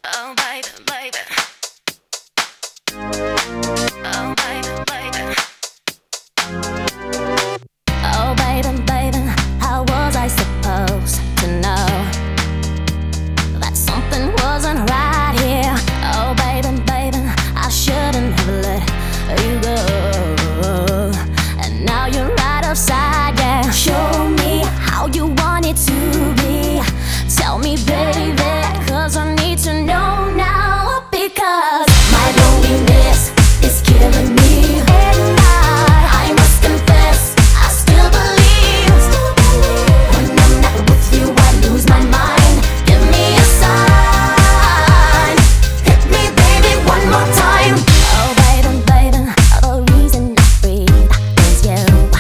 Oh baby, baby. Oh baby, baby. Oh baby, baby. How was I supposed to know that something wasn't right here? Oh baby, baby. I shouldn't have let you go. And now you're right upside down. Show me how you want it to be. Tell me, baby, 'cause I need to know now. Because my loneliness is killing me. And I must confess, I still believe. When I'm not with you, I lose my mind. Give me a sign. Hit me, baby, one more time. Oh, baby, baby, the reason I breathe is you.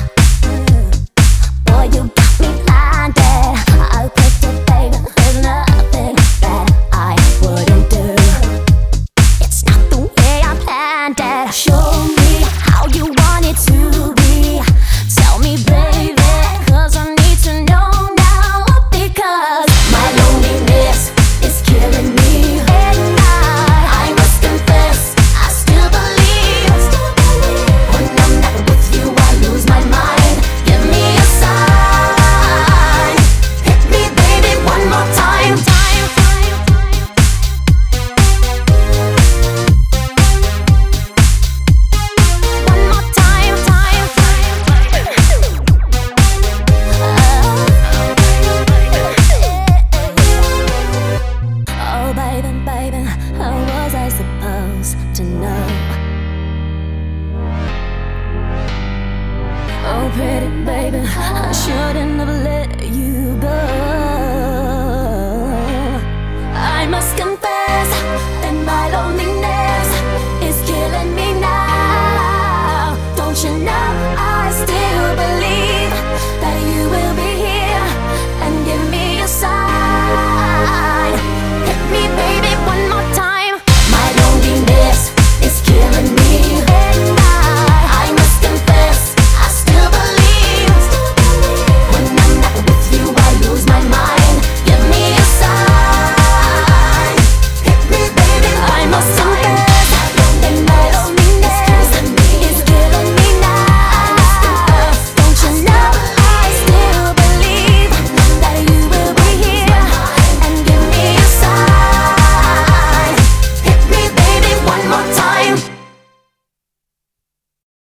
Boy, you got me blinded. I'll quit it, baby. There's nothing that I wouldn't do. It's not the way I planned it. Show me how you want it to be. Tell me, baby, 'cause I need to know now. Because my loneliness is killing me. And I must confess, I still believe. When I'm not with you, I lose my mind. Give me a sign. Hit me, baby, one more time. One more time, oh baby, baby, how was I supposed to know? Oh pretty baby, I shouldn't have let you go.